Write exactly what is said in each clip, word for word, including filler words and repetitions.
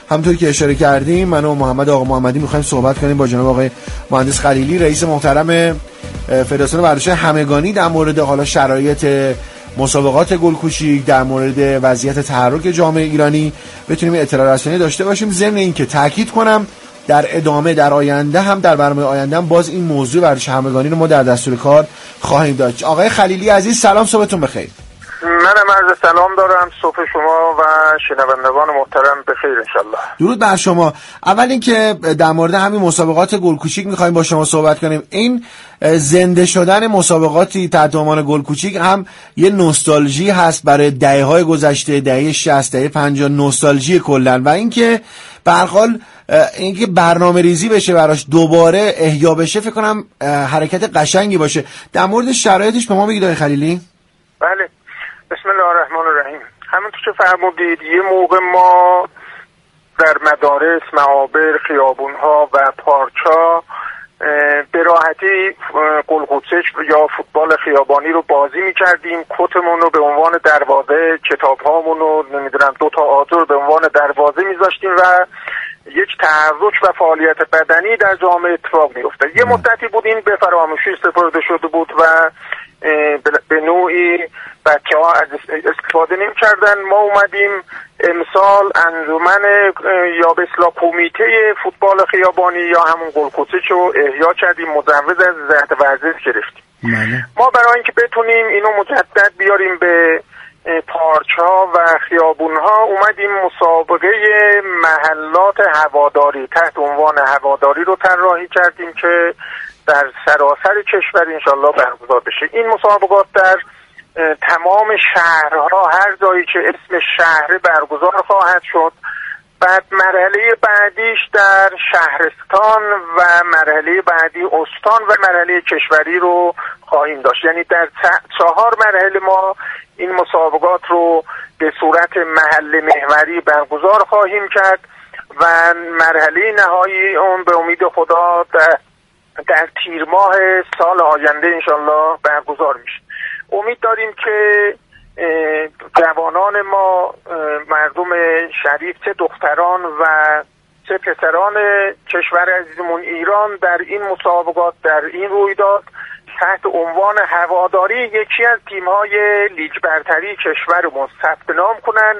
همونطور که اشاره کردیم من و محمد آقا محمدی می‌خوایم صحبت کنیم با جناب آقای مهندس خلیلی رئیس محترم فدراسیون ورزش همگانی در مورد حالا شرایط مسابقات گل کوچیک، در مورد وضعیت تحرک جامعه ایرانی بتونیم اطلاع رسانی داشته باشیم. ضمن اینکه تاکید کنم در ادامه در آینده هم در برنامه آینده هم باز این موضوع ورزش همگانی رو ما در دستور کار خواهیم داشت. آقای خلیلی عزیز سلام، صبحتون بخیر. منم عرض سلام دارم، صبح شما و شنوندگان محترم بخیر انشالله. درود بر شما. اول اینکه در مورد همین مسابقات گل کوچیک می‌خوایم با شما صحبت کنیم. این زنده شدن مسابقاتی تحت عنوان گل کوچیک هم یه نوستالژی هست برای دهه‌های گذشته، دهه شصت، دهه پنجاه، نوستالژی کلاً، و اینکه به هر حال اینکه برنامه‌ریزی بشه براش دوباره احیا بشه فکر کنم حرکت قشنگی باشه. در مورد شرایطش به ما بگید آقای خلیلی. بله، بسم الله الرحمن الرحیم. همونطور که فرمودید یه موقع ما در مدارس، معابر، خیابون‌ها و پارک‌ها به راحتی گل‌قوچک یا فوتبال خیابانی رو بازی می‌کردیم. کتمون رو به عنوان دروازه، کتاب‌هامون رو نمی‌دونم دو تا آجر به عنوان دروازه می‌ذاشتیم و یک تحرک و فعالیت بدنی در جامعه اتفاق می‌افتاد. یه مدتی بود این به فراموشی سپرده شده بود و به نوعی بچه‌ها استفاده نمی‌کردن. ما اومدیم امسال انجمن یا به اصطلاح کمیته فوتبال خیابانی یا همون گل‌کوچک رو احیا کردیم، مجوز از وزارت ورزش گرفتیم. ما برای اینکه بتونیم اینو مجدد بیاریم به پارک‌ها و خیابون‌ها اومدیم مسابقه محلات هواداری تحت عنوان هواداری رو طراحی کردیم که در سراسر کشور انشالله برگزار بشه. این مسابقات در تمام شهرها هر جایی که اسم شهر برگزار خواهد شد. بعد مرحله بعدیش در شهرستان و مرحله بعدی استان و مرحله کشوری رو خواهیم داشت. یعنی در چهار مرحله ما این مسابقات رو به صورت محل محوری برگزار خواهیم کرد و مرحله نهایی اون به امید خدا در, در تیر ماه سال آینده انشالله برگزار میشه. امید داریم که جوانان ما، مردم شریف، چه دختران و چه پسران کشور عزیزمون ایران در این مسابقات، در این رویداد تحت عنوان هواداری یکی از تیم‌های لیگ برتری کشورمون ثبت نام کنن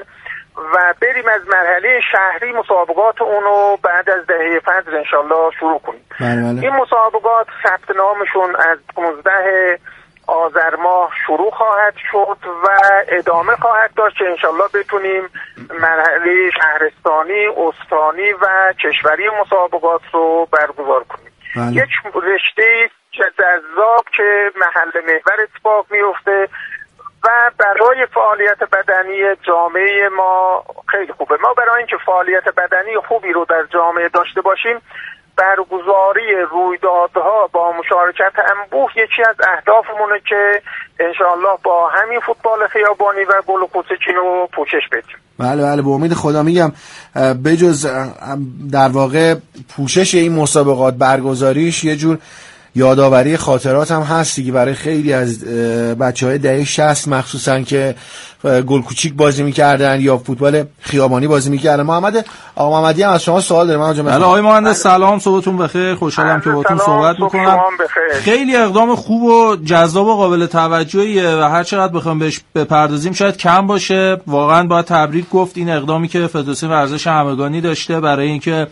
و بریم از مرحله شهری مسابقات اونو بعد از دهه فجر انشالله شروع کنیم. بله. این مسابقات ثبت نامشون از پانزده آذر ماه شروع خواهد شد و ادامه خواهد داشت که انشالله بتونیم مرحله شهرستانی، استانی و کشوری مسابقات رو برگزار کنیم. بله. یک رشته جذاب که محل محور اتفاق میفته و برای فعالیت بدنی جامعه ما خیلی خوبه. ما برای اینکه فعالیت بدنی خوبی رو در جامعه داشته باشیم برگزاری رویدادها با مشارکت انبوه یکی از اهدافمونه که انشاءالله با همین فوتبال خیابانی و گل کوچکی رو پوشش بدیم. بله بله به امید خدا میگم بجز در واقع پوشش این مسابقات برگزاریش یه جور یادآوری خاطرات هم هست دیگه برای خیلی از بچه‌های دهه شصت مخصوصا که گل کوچیک بازی می‌کردن یا فوتبال خیابانی بازی می‌کردن. محمد آقا محمدی هم از شما سوال دارم. آقا بله آقای مهندس سلام، صبحتون بخیر. خوشحالم که باهاتون صحبت می‌کنم. خیلی اقدام خوب و جذاب و قابل توجهیه و هر چقدر بخوام بهش بپردازیم شاید کم باشه. واقعا باید تبریک گفت این اقدامی که فدراسیون ورزش همگانی داشته برای اینکه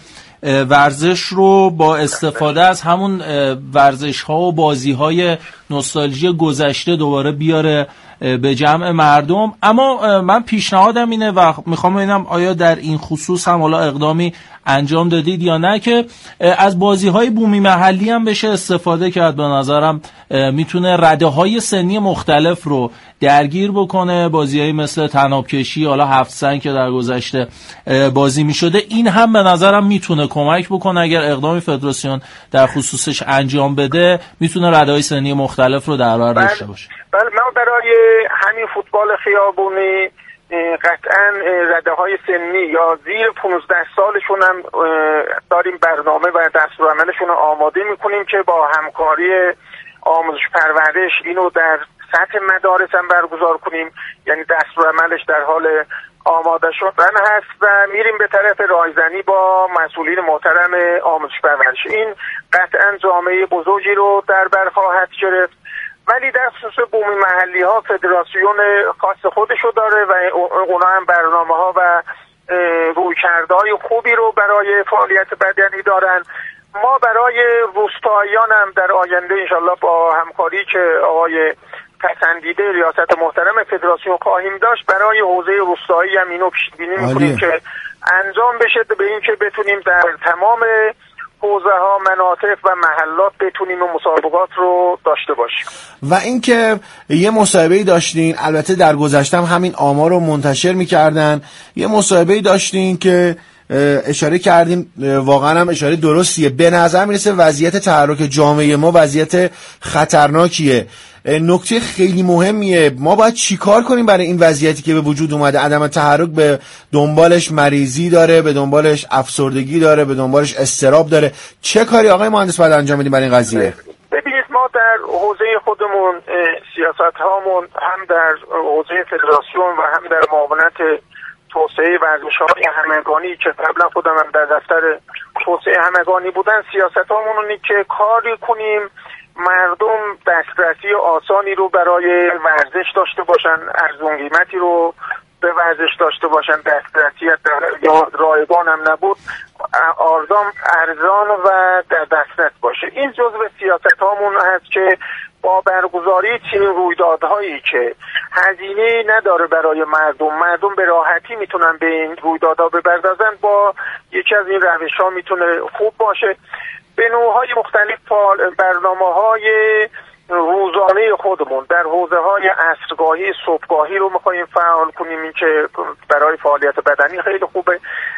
ورزش رو با استفاده از همون ورزش ها و بازی های نوستالژی گذشته دوباره بیاره به جمع مردم. اما من پیشنهادم اینه و میخوام ببینم آیا در این خصوص هم حالا اقدامی انجام دادید یا نه که از بازی های بومی محلی هم بشه استفاده کرد. به نظرم میتونه رده های سنی مختلف رو درگیر بکنه. بازی های مثل طناب کشی، حالا هفت سنگ که در گذشته بازی میشده، این هم به نظرم میتونه کمک بکنه. اگر اقدامی فدراسیون در خصوصش انجام بده میتونه رده های سنی مختلف رو در بر داشته باشه. بله، ما برای همین فوتبال خیابونی قطعا رده های سنی یا زیر پانزده سالشون هم داریم برنامه و دستورالعملشون رو آماده میکنیم که با همکاری آموزش پرورش اینو در سطح مدارس هم برگزار کنیم. یعنی دستورالعملش در حال آماده شدن هست و میریم به طرف رایزنی با مسئولین محترم آموزش پرورش. این قطعا جامعه بزرگی رو در بر خواهد گرفت، ولی در خصوص بومی محلی ها فدراسیون خاص خودشو داره و اونا هم برنامه ها و رویکردهای خوبی رو برای فعالیت بدنی دارن. ما برای روستاییان هم در آینده انشالله با همکاری که آقای پسندیده ریاست محترم فدراسیون خواهیم داشت، برای حوزه روستایی هم اینو پیش بینی می‌کنیم که انجام بشه، به این که بتونیم در تمام حوزه ها، مناطق و محلات بتونیم و مسابقات رو داشته باشیم. و اینکه یه مصاحبه‌ای داشتین، البته در گذشته هم همین آمار رو منتشر می‌کردن، یه مصاحبه‌ای داشتین که اشاره کردیم، واقعا هم اشاره درستیه. به نظر میرسه وضعیت تحرک جامعه ما وضعیت خطرناکیه. نکته خیلی مهمیه، ما باید چیکار کنیم برای این وضعیتی که به وجود اومده؟ عدم تحرک به دنبالش مریضی داره، به دنبالش افسردگی داره، به دنبالش اضطراب داره. چه کاری آقای مهندس باید انجام بدیم برای این قضیه؟ ببینید، ما در حوزه خودمون سیاست هامون هم در حوزه فدراسیون و هم در معاونت توسعه ورزش‌های همگانی که قبلا خودم هم در دفتر توسعه همگانی بودن، سیاست هامون اینه که کاری کنیم مردم دسترسی آسانی رو برای ورزش داشته باشن، ارزون قیمتی رو به ورزش داشته باشن، دسترسی یا رایگان هم نبود، ارزان ارزان و در دسترس باشه. این جزء سیاست هامون هست که با برگزاری چنین رویدادهایی که هزینه نداره برای مردم، مردم به راحتی میتونن به این رویدادها بپردازن، با یکی از این روش‌ها میتونه خوب باشه. به نوع‌های مختلف برنامه‌های روزانه خودمون در حوزه‌های عصرگاهی، صبحگاهی رو می‌خوایم فعال کنیم، این که برای فعالیت بدنی خیلی خوبه.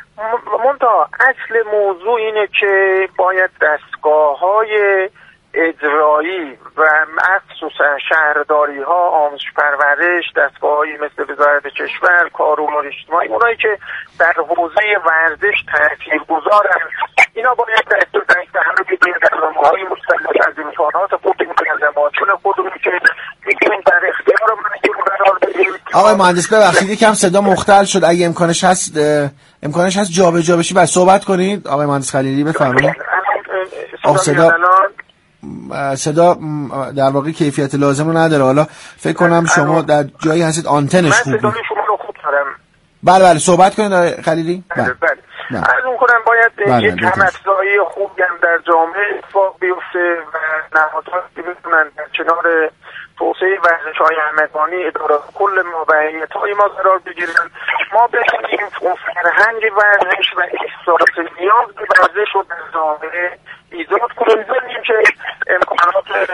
منتها اصل موضوع اینه که باید دستگاه‌های اجرایی و مخصوصا شهرداری ها، آموزش پرورش، دستگاه‌هایی مثل وزارت کشور، کار امور اجتماعی، اونایی که در حوزه ورزش تاثیرگذارن، اینا باید دست به دست هم رو بگیرن در راه‌های مختلف از امکانات خودمون از اماکن خودمون که میتونیم در اختیار مردم قرار بدیم. آقای مهندس ببخشید یکم صدا مختل شد، اگه امکانش هست امکانش هست جابجا بشی بعد صحبت کنید. آقای مهندس خلیلی بفرمایید. صدا صدا در واقع کیفیت لازم رو نداره. حالا فکر کنم شما در جایی هستید آنتنش خوبه. من صدای شما رو خوب دارم. بله بله صحبت کنید آقای خلیلی. بله بله. عرض می‌کنم باید یک هم‌افزایی خوبی هم در جامعه اتفاق بیفته و نهادهایی بتونن در کنار توسعه ورزش‌های همگانی، اداره کل ما و هیئت‌های ما قرار بگیرن. ما بتونیم اون فرهنگ ورزش و احساس نیاز به ورزش رو در جامعه ایجاد کنیم، ببینیم که امکانات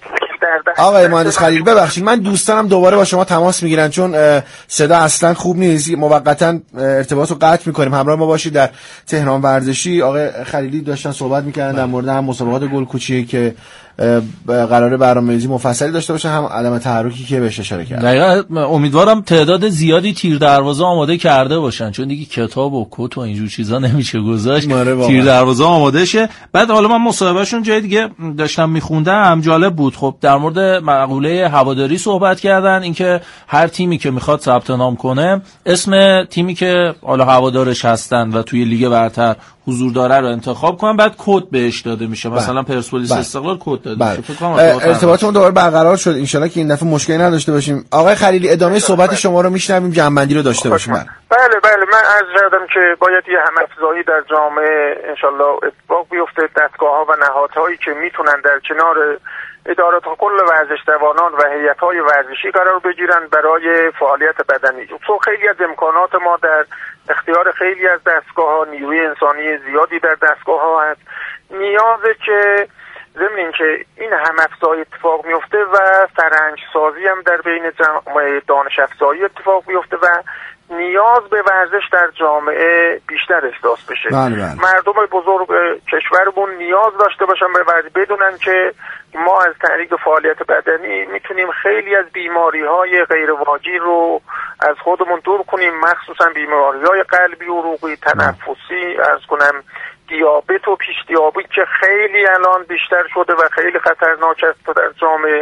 در آقای مهندس خلیل ببخشید من دوستانم دوباره با شما تماس میگیرن چون صدا اصلا خوب نیست، موقتا ارتباط رو قطع میکنیم. همراه ما باشید در تهران ورزشی. آقای خلیلی داشتن صحبت میکردن در مورد هم مسابقات گلکوچی که قراره برنامه‌ریزی مفصلی داشته باشه، هم عدم تحرکی که بهش اشاره کردن. دقیقاً امیدوارم تعداد زیادی تیر دروازه آماده کرده باشن، چون دیگه کتاب و کت و اینجور چیزا نمیشه گذاشت. تیر دروازه آماده شه. بعد حالا من مصاحبهشون جای دیگه داشتم میخوندم، جالب بود. خب در مورد مقوله هواداری صحبت کردن، اینکه هر تیمی که میخواد ثبت نام کنه اسم تیمی که حالا هوادارش هستن و توی لیگ برتر حضور داره رو انتخاب کنن، بعد کد بهش داده میشه. مثلا پرسپولیس استقلال کد داده میشه. فکر کنم ارتباطمون دوباره برقرار شد. ان شاءالله که این دفعه مشکلی نداشته باشیم. آقای خلیلی ادامه صحبت شما رو میشنویم، جنبندی رو داشته باشیم. بله بله من عرض کردم که باید یه هم‌افزایی در جامعه ان شاءالله اتفاق بیفته. دستگاه‌ها و نهادهایی که میتونن در کنار ادارات کل ورزش دوانان و هیئت‌های ورزشی قرار بگیرن برای فعالیت بدنی. چون خیلی از امکانات ما در اختیار خیلی از دستگاه‌ها، نیروی انسانی زیادی در دستگاه‌ها هست، نیازه که ضمن اینکه این هم‌افزایی اتفاق میفته و فرهنگ سازی هم در بین دانش افزایی اتفاق بیفته و نیاز به ورزش در جامعه بیشتر احساس بشه. بله بله. مردم بزرگ کشورمون نیاز داشته باشن به ورزش، بدونن که ما از طریق فعالیت بدنی میتونیم خیلی از بیماری‌های غیرواجی رو از خودمون دور کنیم، مخصوصا بیماری‌های قلبی، عروقی، تنفسی، عرض کنم دیابت و پیش دیابت که خیلی الان بیشتر شده و خیلی خطرناک است در جامعه.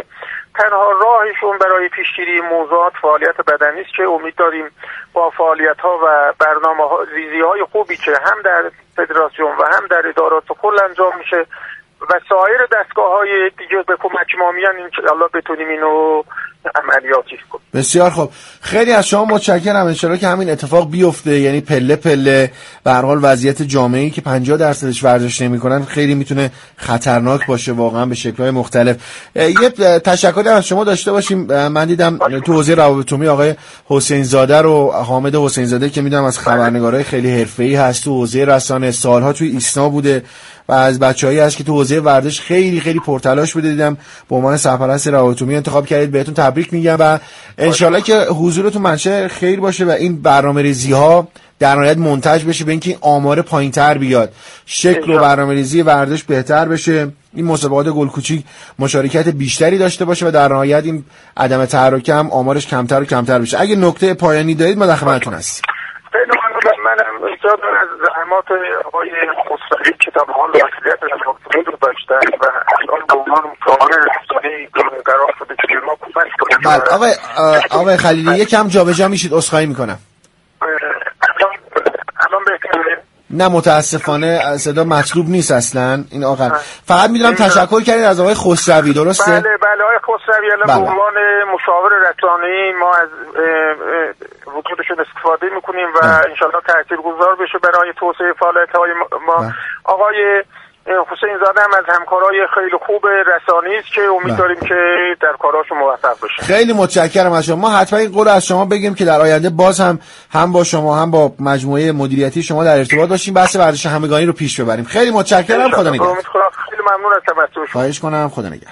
تنها راهشون برای پیشگیری موضوعات فعالیت بدنی است که امید داریم با فعالیت‌ها و برنامه‌ها ریزی‌های خوبی که هم در فدراسیون و هم در ادارات کل انجام میشه و سایر دستگاه‌های دیگه به کمک ما میان انشالله بتونیم اینو عملیاتی کنیم. بسیار خوب، خیلی از شما متشکرم. انشالله که همین اتفاق بیفته، یعنی پله پله به هر حال وضعیت جامعه‌ای که پنجاه درصدش ورزش نمی‌کنن خیلی میتونه خطرناک باشه واقعا به شکل‌های مختلف. یه تشکری از شما داشته باشیم. من دیدم تو حوزه روابط عمومی آقای حسین زاده رو، حامد حسین زاده که میدونم از خبرنگارای خیلی حرفه‌ای هست تو حوزه رسانه، سالها توی ایسنا بوده و از بچه‌هایی هست که تو حوزه ورزش خیلی خیلی پرتلاش بوده، دیدم به عنوان سرپرست روابط عمومی انتخاب کردید. بهتون تبریک میگم و انشالله که حضورتون منشأ خیر باشه و این برنامه‌ریزی‌ها در نهایت منتج بشه به اینکه آمار پایین‌تر بیاد، شکل و برنامه‌ریزی ورزش بهتر بشه، این مسابقات گل کوچیک مشارکت بیشتری داشته باشه و در نهایت این عدم تحرک هم آمارش کمتر و کمتر بشه. اگه نکته پایانی دارید ما در خدمتتون هستیم. خیلی ممنونم. منم اجازه از زحمات آقای خسروی که تا به حال مسئولیت رسانه‌ای رو داشتن و الان به عنوان کارمند رسانه‌ای قرار شده که ما کمک کنیم. بله آقای آقای خلیلی یکم جابجا میشید، عذرخواهی میکنم. الان بهتره؟ نه متاسفانه صدا مطلوب نیست اصلا. این آخر فقط میدونم تشکر کردید از آقای خسروی، درسته؟ بله بله آقای خسروی الان به عنوان مشاور رسانه‌ای ما از وجودشون استفاده میکنیم و انشالله تاثیرگذار بشه برای توسعه فعالیت‌های ما. آقای حسین زاده هم از همکارای خیلی خوب رسانه‌ای است که امید داریم که در کاراشون موفق بشه. خیلی متشکرم از شما. ما حتما این قول از شما بگیم که در آینده باز هم هم با شما هم با مجموعه مدیریتی شما در ارتباط باشیم، بحث ورزش همگانی رو پیش ببریم. خیلی متشکرم. خدا نگهدار. خیلی ممنون از توجه شما. خواهش کنم. خدا نگهدار.